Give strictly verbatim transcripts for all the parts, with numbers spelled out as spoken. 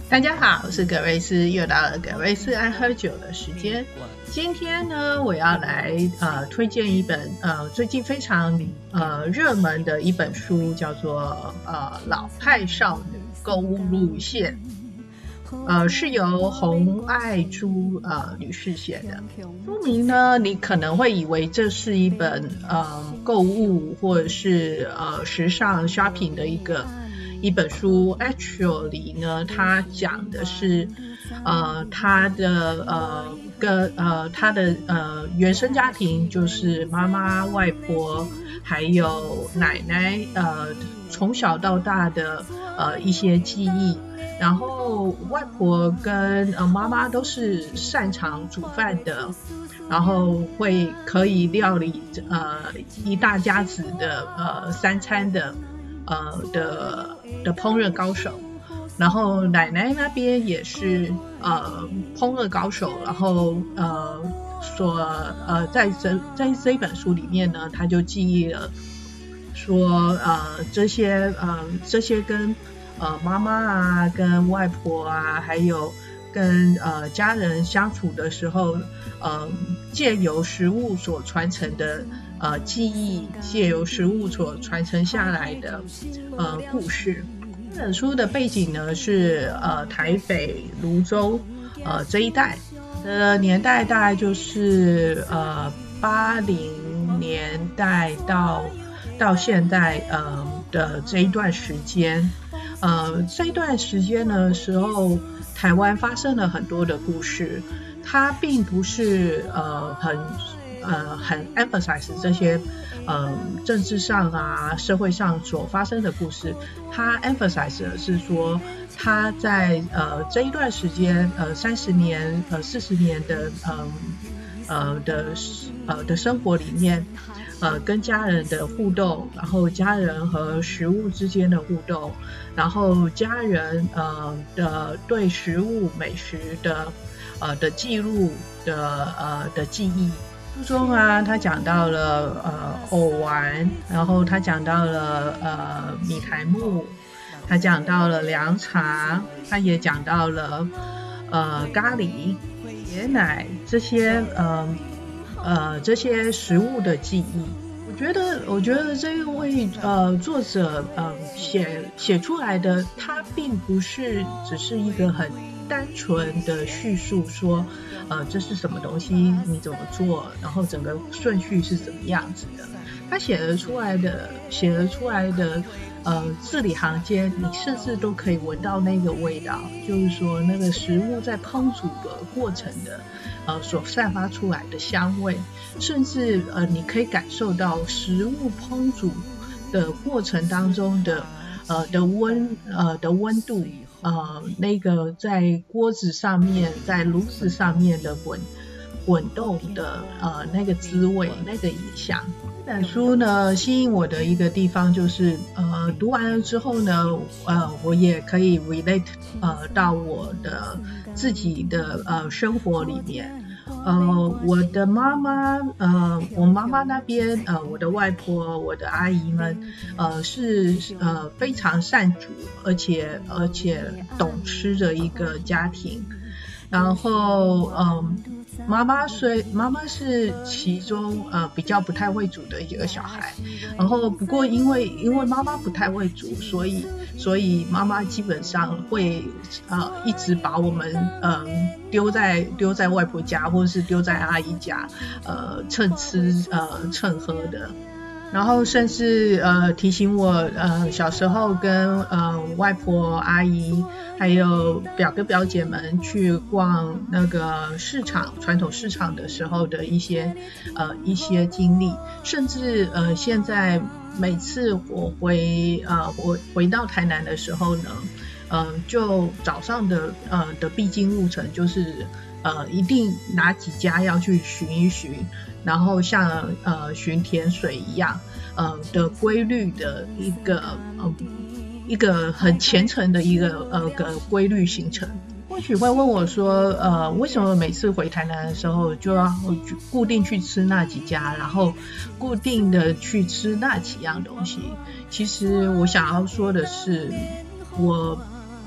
大家好，我是葛瑞斯，又到了葛瑞斯爱喝酒的时间。今天呢，我要来呃推荐一本呃最近非常呃热门的一本书，叫做呃老派少女购物路线，呃是由洪爱珠呃女士写的。书名呢，你可能会以为这是一本呃购物或者是呃时尚 shopping 的一个。一本书 actually 呢，它讲的是呃他的呃跟呃他的呃原生家庭，就是妈妈、外婆还有奶奶呃从小到大的呃一些记忆。然后外婆跟呃妈妈都是擅长煮饭的，然后会可以料理呃一大家子的呃三餐的。呃的的烹饪高手，然后奶奶那边也是呃烹饪高手，然后呃所呃在这在这一本书里面呢，他就记忆了说呃这些呃这些跟呃妈妈啊跟外婆啊还有跟呃家人相处的时候，呃借由食物所传承的呃记忆，借由食物所传承下来的呃故事。这本书的背景呢是呃台北泸州呃这一带的年代，大概就是呃八零年代到到现在呃的这一段时间。呃这一段时间的时候，台湾发生了很多的故事，它并不是呃很呃很 emphasize 这些呃政治上啊社会上所发生的故事，它 emphasize 的是说它在呃这一段时间呃三十年呃四十年的呃呃的呃的生活里面。呃，跟家人的互动，然后家人和食物之间的互动，然后家人呃的对食物美食的呃的记录的呃的记忆。书中啊，他讲到了呃藕丸，然后他讲到了呃米苔目，他讲到了凉茶，他也讲到了呃咖喱、椰奶这些呃。呃，这些食物的记忆，我觉得，我觉得这一位呃作者呃写写出来的，他并不是只是一个很单纯的叙述说，呃，这是什么东西，你怎么做，然后整个顺序是怎么样子的。他写得出来的，写得出来的。呃，字里行间，你甚至都可以闻到那个味道，就是说那个食物在烹煮的过程的，呃，所散发出来的香味，甚至呃，你可以感受到食物烹煮的过程当中的呃的温呃的温度，呃，那个在锅子上面，在炉子上面的滚滚动的呃那个滋味，那个影响。这本书呢，吸引我的一个地方就是，呃，读完了之后呢，呃，我也可以 relate 呃到我的自己的呃生活里面。呃，我的妈妈，呃，我妈妈那边，呃，我的外婆，我的阿姨们，呃，是呃非常善煮，而且而且懂吃的一个家庭。然后，嗯。妈妈虽妈妈是其中呃比较不太会煮的一个小孩，然后不过因为因为妈妈不太会煮，所以所以妈妈基本上会呃一直把我们嗯、呃、丢在丢在外婆家或者是丢在阿姨家，呃蹭吃呃蹭喝的。然后甚至呃提醒我呃小时候跟呃外婆阿姨还有表哥表姐们去逛那个市场传统市场的时候的一些呃一些经历，甚至呃现在每次我回呃我回到台南的时候呢，呃就早上的呃的必经路程就是呃一定哪几家要去寻一寻，然后像呃寻甜水一样呃的规律的一个呃一个很虔诚的一个呃个规律行程。或许会问我说呃为什么每次回台南的时候就要固定去吃那几家，然后固定的去吃那几样东西。其实我想要说的是，我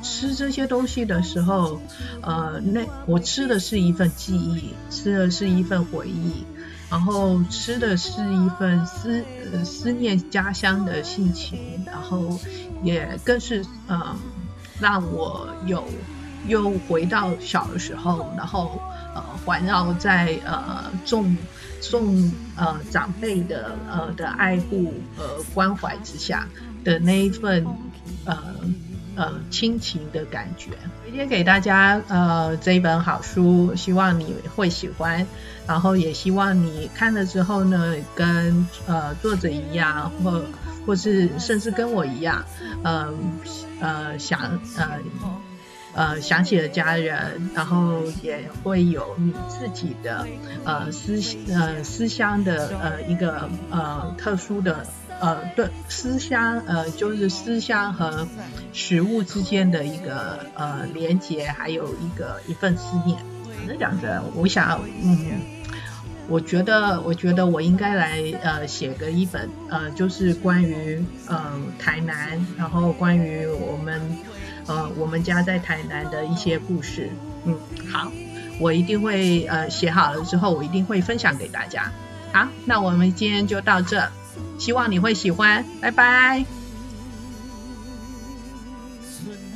吃这些东西的时候，呃，那我吃的是一份记忆，吃的是一份回忆，然后吃的是一份思呃思念家乡的心情，然后也更是呃让我有又回到小的时候，然后呃环绕在呃众众呃长辈的呃的爱护和关怀之下的那一份呃呃亲情的感觉。推荐给大家呃这一本好书，希望你会喜欢，然后也希望你看了之后呢，跟呃作者一样，或或是甚至跟我一样，呃呃想呃呃想起了家人，然后也会有你自己的呃思呃思乡的呃一个呃特殊的呃对思乡呃就是思乡和食物之间的一个呃连结，还有一个一份思念。那讲着，我想嗯。我觉得，我觉得我应该来呃写个一本呃，就是关于呃台南，然后关于我们呃我们家在台南的一些故事。嗯，好，我一定会呃写好了之后，我一定会分享给大家。好，那我们今天就到这，希望你会喜欢，拜拜。